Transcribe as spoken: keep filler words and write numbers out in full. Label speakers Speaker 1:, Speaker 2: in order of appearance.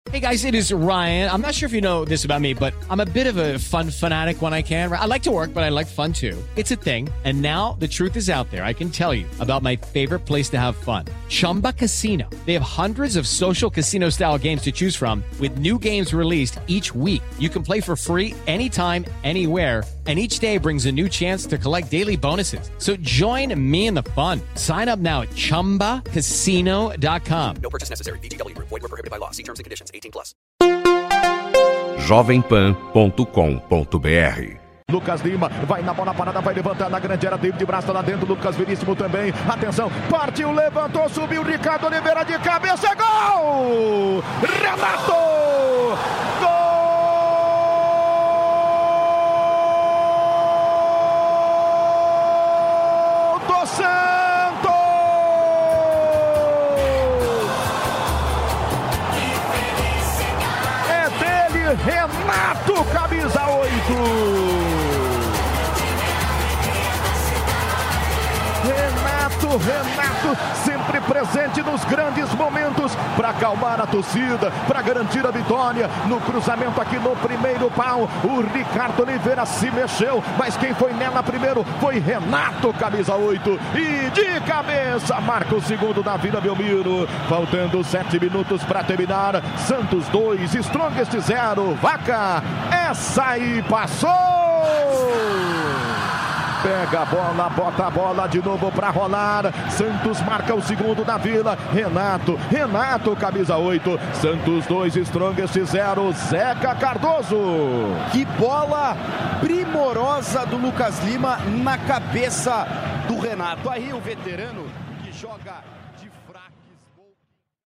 Speaker 1: Hey guys, it is Ryan. I'm not sure if you know this about me, but I'm a bit of a fun fanatic when I can. I like to work, but I like fun too. It's a thing. And now the truth is out there. I can tell you about my favorite place to have fun. Chumba Casino. They have hundreds of social casino style games to choose from with new games released each week. You can play for free anytime, anywhere. And each day brings a new chance to collect daily bonuses. So join me in the fun. Sign up now at chumba casino dot com.
Speaker 2: No purchase necessary. V G W. Void where prohibited by law. See terms and conditions. eighteen plus.
Speaker 3: jovem pan ponto com ponto b r.
Speaker 4: Lucas Lima vai na bola parada, vai levantar na grande área, David Braz lá dentro, Lucas Veríssimo também, atenção, partiu, levantou, subiu, Ricardo Oliveira de cabeça, gol! Renato! Gol! Do Santos! É dele, Renato, camisa oito! Renato, Renato, sempre presente nos grandes momentos, para acalmar a torcida, para garantir a vitória, no cruzamento aqui no primeiro pau, o Ricardo Oliveira se mexeu, mas quem foi nela primeiro foi Renato, camisa oito, e de cabeça, marca o segundo da Vila Belmiro, faltando sete minutos para terminar, Santos dois, Strongest zero, Vaca, essa aí passou! Pega a bola, bota a bola de novo para rolar. Santos marca o segundo da Vila. Renato, Renato, camisa oito. Santos dois, Strongest zero. Zeca Cardoso.
Speaker 5: Que bola primorosa do Lucas Lima na cabeça do Renato. Aí o veterano que joga